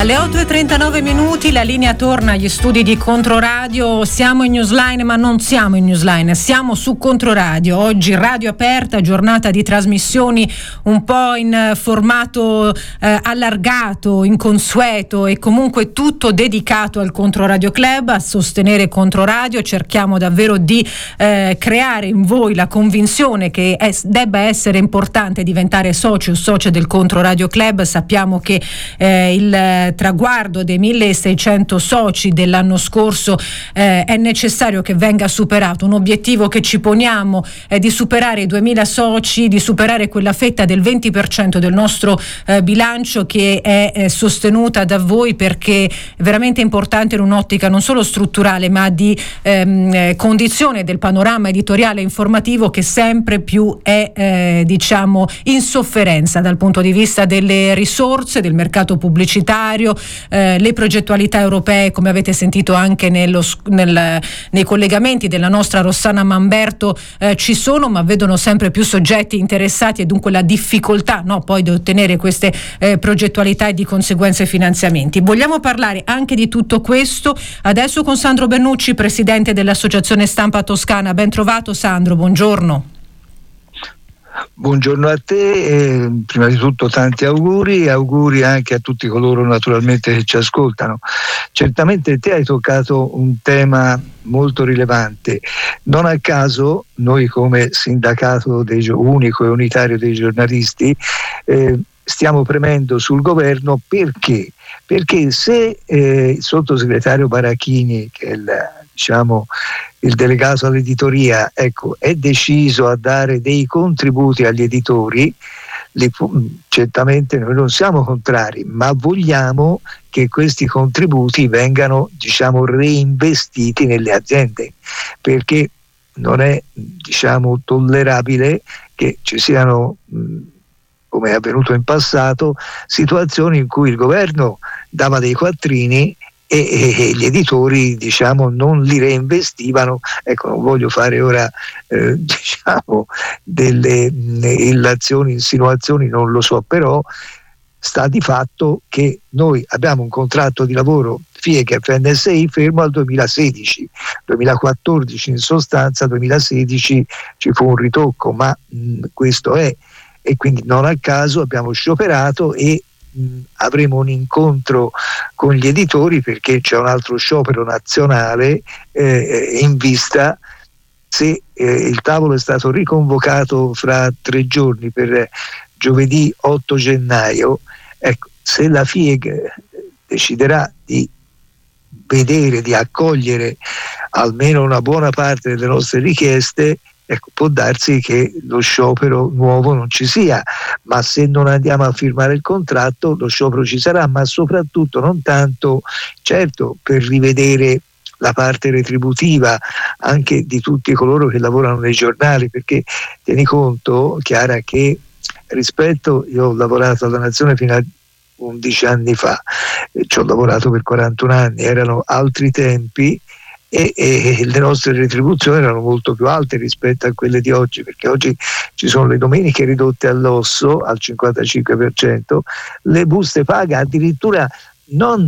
Alle 8:39 la linea torna agli studi di Controradio. Siamo in Newsline, ma non siamo in Newsline, siamo su Controradio. Oggi radio aperta, giornata di trasmissioni un po' in formato allargato, inconsueto e comunque tutto dedicato al Controradio Club, a sostenere Controradio. Cerchiamo davvero di creare in voi la convinzione che debba essere importante diventare socio o socia del Controradio Club. Sappiamo che il traguardo dei 1.600 soci dell'anno scorso è necessario che venga superato. Un obiettivo che ci poniamo è di superare i 2.000 soci, di superare quella fetta del 20% del nostro bilancio che è sostenuta da voi, perché è veramente importante in un'ottica non solo strutturale ma di condizione del panorama editoriale e informativo, che sempre più è in sofferenza dal punto di vista delle risorse, del mercato pubblicitario. Le progettualità europee, come avete sentito anche nei collegamenti della nostra Rossana Mamberto, ci sono, ma vedono sempre più soggetti interessati e dunque la difficoltà poi di ottenere queste progettualità e di conseguenza i finanziamenti. Vogliamo parlare anche di tutto questo adesso con Sandro Bernucci, presidente dell'Associazione Stampa Toscana. Ben trovato Sandro, buongiorno. Buongiorno a te, prima di tutto tanti auguri anche a tutti coloro naturalmente che ci ascoltano. Certamente te hai toccato un tema molto rilevante. Non a caso noi come sindacato unico e unitario dei giornalisti stiamo premendo sul governo perché se il sottosegretario Barachini, che è il delegato all'editoria, è deciso a dare dei contributi agli editori, certamente noi non siamo contrari, ma vogliamo che questi contributi vengano reinvestiti nelle aziende, perché non è tollerabile che ci siano, come è avvenuto in passato, situazioni in cui il governo dava dei quattrini e gli editori non li reinvestivano. Non voglio fare ora delle illazioni, insinuazioni, non lo so, però sta di fatto che noi abbiamo un contratto di lavoro FIEC-FNSI fermo al 2016, 2014 in sostanza, 2016 ci fu un ritocco, ma questo è, e quindi non a caso abbiamo scioperato e avremo un incontro con gli editori, perché c'è un altro sciopero nazionale in vista. Se il tavolo è stato riconvocato fra 3 giorni per giovedì 8 gennaio, se la FIEG deciderà di accogliere almeno una buona parte delle nostre richieste, può darsi che lo sciopero nuovo non ci sia, ma se non andiamo a firmare il contratto lo sciopero ci sarà, ma soprattutto non tanto, certo, per rivedere la parte retributiva anche di tutti coloro che lavorano nei giornali, perché tieni conto, Chiara, che io ho lavorato alla Nazione fino a 11 anni fa, ci ho lavorato per 41 anni, erano altri tempi, e le nostre retribuzioni erano molto più alte rispetto a quelle di oggi, perché oggi ci sono le domeniche ridotte all'osso al 55%, le buste paga addirittura non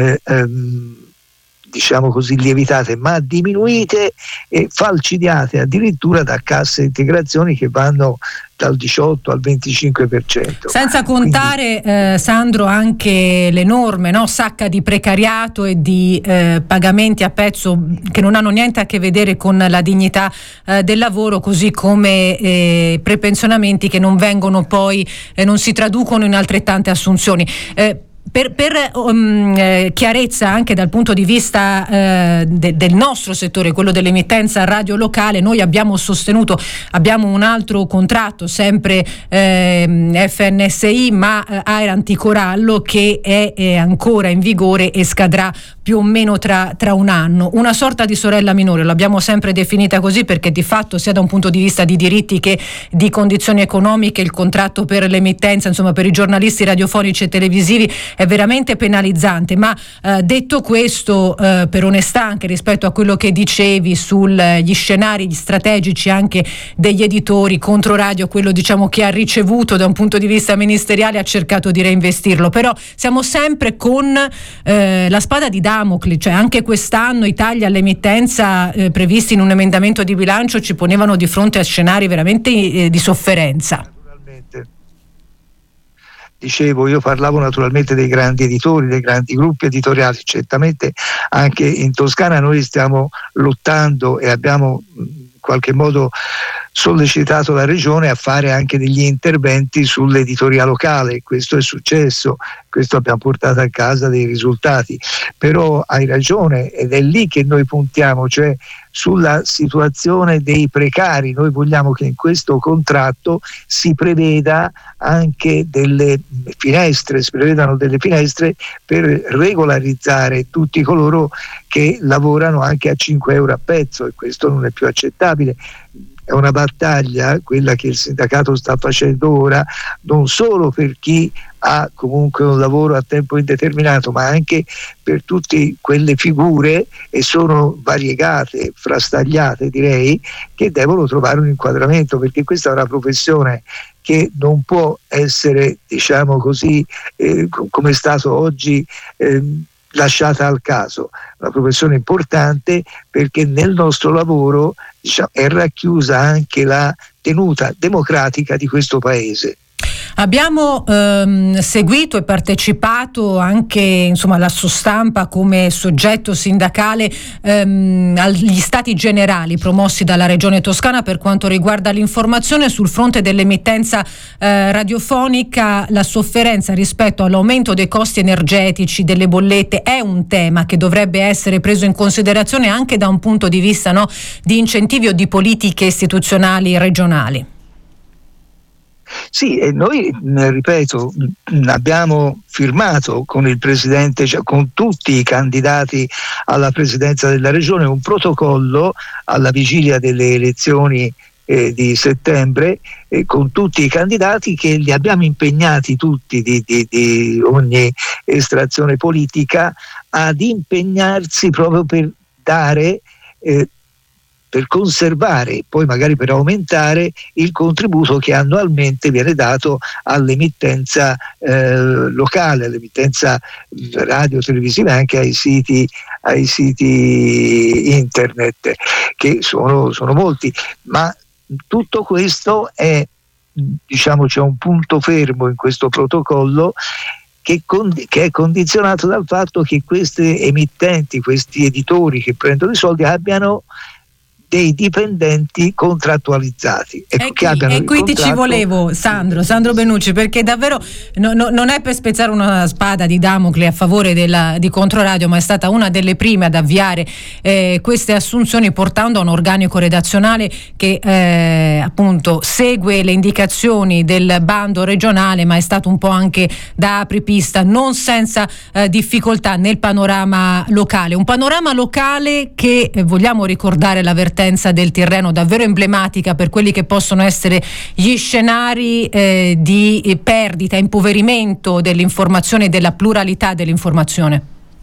lievitate, ma diminuite e falcidiate addirittura da casse integrazioni che vanno dal 18 al 25%. Senza contare, Sandro, anche l'enorme sacca di precariato e di pagamenti a pezzo che non hanno niente a che vedere con la dignità del lavoro, così come prepensionamenti che non vengono poi, non si traducono in altrettante assunzioni. Per chiarezza anche dal punto di vista del nostro settore, quello dell'emittenza radio locale, noi abbiamo un altro contratto, sempre FNSI, ma Aera Anticorallo, che è ancora in vigore e scadrà più o meno tra un anno, una sorta di sorella minore, l'abbiamo sempre definita così, perché di fatto sia da un punto di vista di diritti che di condizioni economiche il contratto per l'emittenza, insomma per i giornalisti radiofonici e televisivi, è veramente penalizzante. Ma detto questo, per onestà anche rispetto a quello che dicevi sugli scenari strategici anche degli editori, Controradio, quello diciamo che ha ricevuto da un punto di vista ministeriale, ha cercato di reinvestirlo, però siamo sempre con la spada di Damocle, cioè anche quest'anno i tagli all'emittenza previsti in un emendamento di bilancio ci ponevano di fronte a scenari veramente di sofferenza. Naturalmente. Dicevo, io parlavo naturalmente dei grandi editori, dei grandi gruppi editoriali. Certamente anche in Toscana noi stiamo lottando e abbiamo in qualche modo sollecitato la regione a fare anche degli interventi sull'editoria locale. Questo è successo, questo abbiamo portato a casa dei risultati, però hai ragione ed è lì che noi puntiamo, cioè sulla situazione dei precari. Noi vogliamo che in questo contratto si preveda anche delle finestre, si prevedano delle finestre per regolarizzare tutti coloro che lavorano anche a 5 euro a pezzo, e questo non è più accettabile. È una battaglia, quella che il sindacato sta facendo ora, non solo per chi ha comunque un lavoro a tempo indeterminato, ma anche per tutte quelle figure, e sono variegate, frastagliate direi, che devono trovare un inquadramento, perché questa è una professione che non può essere, diciamo così, come è stato oggi, lasciata al caso. Una professione importante, perché nel nostro lavoro, diciamo, è racchiusa anche la tenuta democratica di questo paese. Abbiamo seguito e partecipato anche, insomma, alla stampa come soggetto sindacale agli stati generali promossi dalla Regione Toscana per quanto riguarda l'informazione. Sul fronte dell'emittenza radiofonica, la sofferenza rispetto all'aumento dei costi energetici, delle bollette, è un tema che dovrebbe essere preso in considerazione anche da un punto di vista, no, di incentivi o di politiche istituzionali regionali. Sì, e noi, ripeto, abbiamo firmato con il Presidente, cioè con tutti i candidati alla Presidenza della Regione, un protocollo alla vigilia delle elezioni di settembre, con tutti i candidati, che li abbiamo impegnati tutti di ogni estrazione politica ad impegnarsi proprio per dare per conservare, poi magari per aumentare il contributo che annualmente viene dato all'emittenza locale, all'emittenza radio, televisiva, e anche ai siti internet, che sono molti. Ma tutto questo è, diciamo, c'è un punto fermo in questo protocollo che è condizionato dal fatto che queste emittenti, questi editori che prendono i soldi, abbiano dei dipendenti contrattualizzati e qui ci volevo, Sandro Benucci, perché davvero non è per spezzare una spada di Damocle a favore di Controradio, ma è stata una delle prime ad avviare queste assunzioni, portando a un organico redazionale che appunto segue le indicazioni del bando regionale, ma è stato un po' anche da apripista, non senza difficoltà, nel panorama locale. Un panorama locale che, vogliamo ricordare la vertenza del Tirreno, davvero emblematica per quelli che possono essere gli scenari di perdita, impoverimento dell'informazione e della pluralità dell'informazione.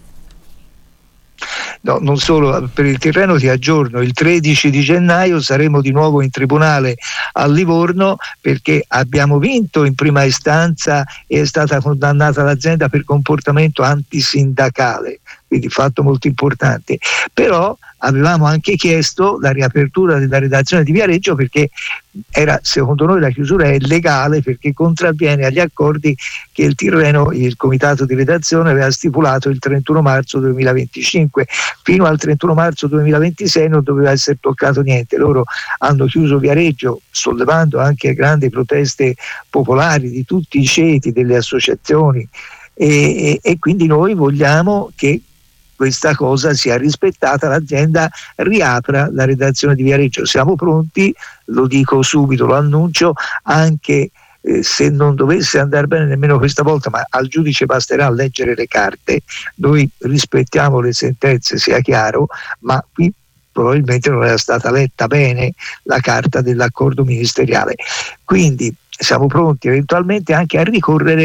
No, non solo, per il Tirreno ti aggiorno, il 13 di gennaio saremo di nuovo in tribunale a Livorno, perché abbiamo vinto in prima istanza e è stata condannata l'azienda per comportamento antisindacale, quindi fatto molto importante. Però avevamo anche chiesto la riapertura della redazione di Viareggio, perché era, secondo noi, la chiusura è legale, perché contravviene agli accordi che il Tirreno, il comitato di redazione, aveva stipulato il 31 marzo 2025. Fino al 31 marzo 2026 non doveva essere toccato niente. Loro hanno chiuso Viareggio, sollevando anche grandi proteste popolari di tutti i ceti, delle associazioni, e quindi noi vogliamo che questa cosa sia rispettata, l'azienda riapra la redazione di Viareggio. Siamo pronti, lo dico subito, lo annuncio, anche se non dovesse andare bene nemmeno questa volta, ma al giudice basterà leggere le carte. Noi rispettiamo le sentenze, sia chiaro, ma qui probabilmente non era stata letta bene la carta dell'accordo ministeriale. Quindi siamo pronti eventualmente anche a ricorrere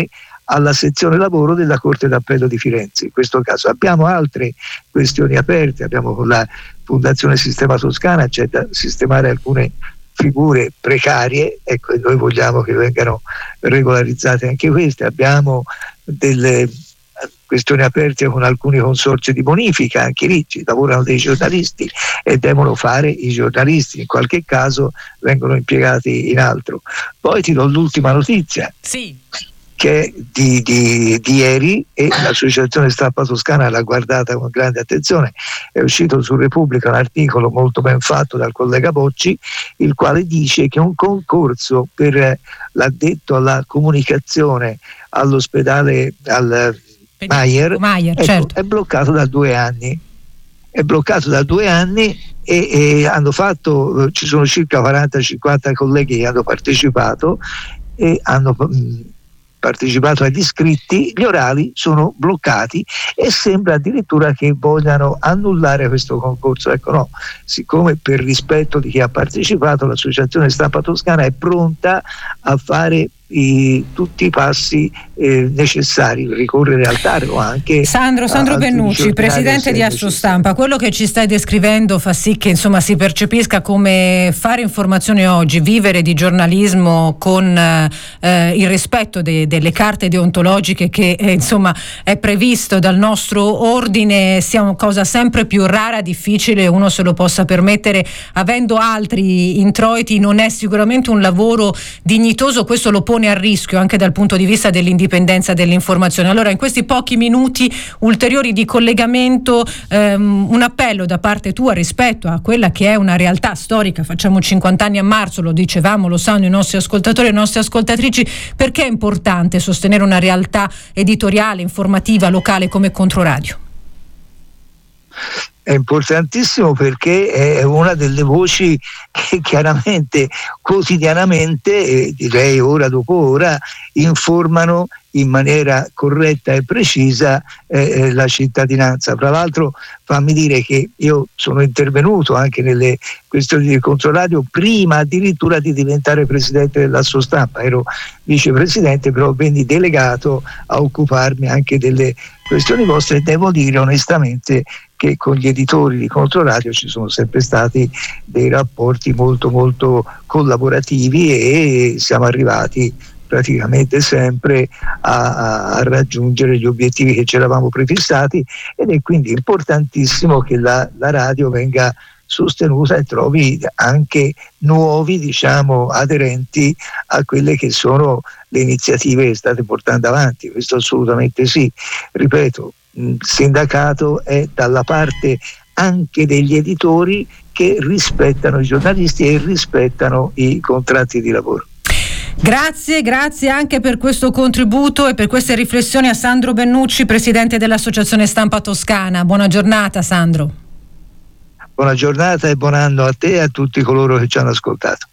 alla sezione lavoro della Corte d'Appello di Firenze. In questo caso abbiamo altre questioni aperte, abbiamo con la Fondazione Sistema Toscana, c'è da sistemare alcune figure precarie, ecco, e noi vogliamo che vengano regolarizzate anche queste. Abbiamo delle questioni aperte con alcuni consorzi di bonifica, anche lì ci lavorano dei giornalisti e devono fare i giornalisti, in qualche caso vengono impiegati in altro. Poi ti do l'ultima notizia, sì, che è di ieri, e l'Associazione Stampa Toscana l'ha guardata con grande attenzione. È uscito su Repubblica un articolo molto ben fatto dal collega Bocci, il quale dice che un concorso per l'addetto alla comunicazione all'ospedale al Mayer, ecco, certo, è bloccato da 2 anni. È bloccato da 2 anni e hanno fatto, ci sono circa 40-50 colleghi che hanno partecipato e hanno partecipato agli iscritti, gli orali sono bloccati e sembra addirittura che vogliano annullare questo concorso. Ecco, no, siccome per rispetto di chi ha partecipato, l'Associazione Stampa Toscana è pronta a fare tutti i passi necessari, ricorrere al TAR o anche Sandro Bennucci, presidente di Assostampa. Quello che ci stai descrivendo fa sì che insomma si percepisca come fare informazione oggi, vivere di giornalismo con il rispetto delle carte deontologiche che insomma è previsto dal nostro ordine sia una cosa sempre più rara, difficile, uno se lo possa permettere avendo altri introiti. Non è sicuramente un lavoro dignitoso, questo lo pone a rischio anche dal punto di vista dell'indipendenza dell'informazione. Allora, in questi pochi minuti ulteriori di collegamento, un appello da parte tua rispetto a quella che è una realtà storica. Facciamo 50 anni a marzo, lo dicevamo, lo sanno i nostri ascoltatori e le nostre ascoltatrici. Perché è importante sostenere una realtà editoriale, informativa, locale come Controradio? È importantissimo perché è una delle voci che chiaramente quotidianamente, direi ora dopo ora, informano in maniera corretta e precisa la cittadinanza. Tra l'altro fammi dire che io sono intervenuto anche nelle questioni di Controradio prima addirittura di diventare presidente dell'Assostampa. Ero vicepresidente, però venni delegato a occuparmi anche delle questioni vostre e devo dire onestamente che con gli editori di Controradio ci sono sempre stati dei rapporti molto molto collaborativi e siamo arrivati praticamente sempre a raggiungere gli obiettivi che ci eravamo prefissati, ed è quindi importantissimo che la radio venga sostenuta e trovi anche nuovi, diciamo, aderenti a quelle che sono le iniziative che state portando avanti. Questo assolutamente sì. Ripeto, il sindacato è dalla parte anche degli editori che rispettano i giornalisti e rispettano i contratti di lavoro. Grazie anche per questo contributo e per queste riflessioni a Sandro Bennucci, presidente dell'Associazione Stampa Toscana. Buona giornata, Sandro. Buona giornata e buon anno a te e a tutti coloro che ci hanno ascoltato.